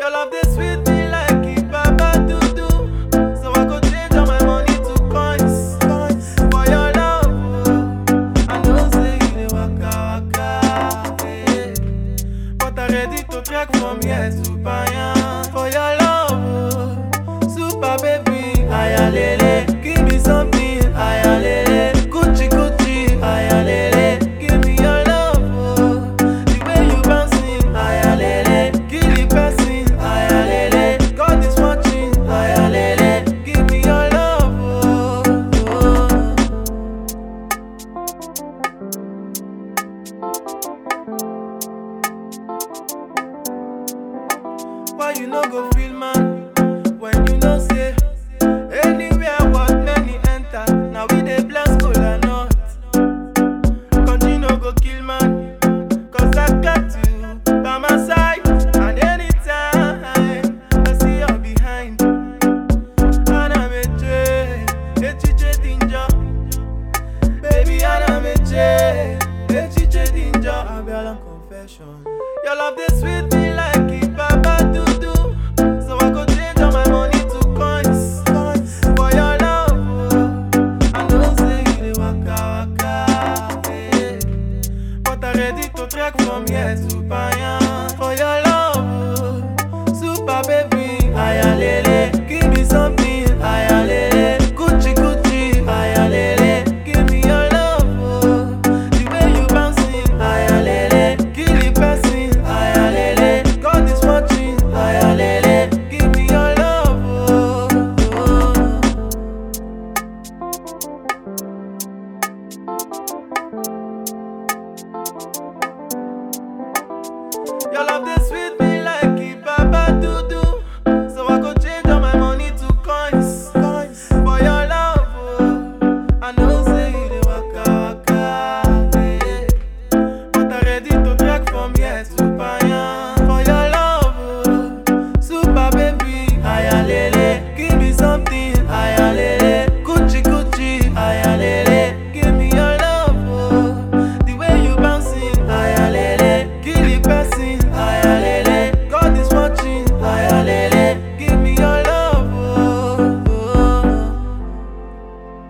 Your love they sweet me like it baba do. So I go change all my money to coins. For your love, oh. I know say you dey waka waka, eh. But I'm ready to trek from here to Bayan. For your love, oh. Super baby, ayalele. Give me something, ayalele. Gucci, ayalele. Give me your love, oh. The way you bouncing, ayalele. Kill the person, ayalele. God is watching, ayalele. Give me your love, oh. Why you no go feel man when you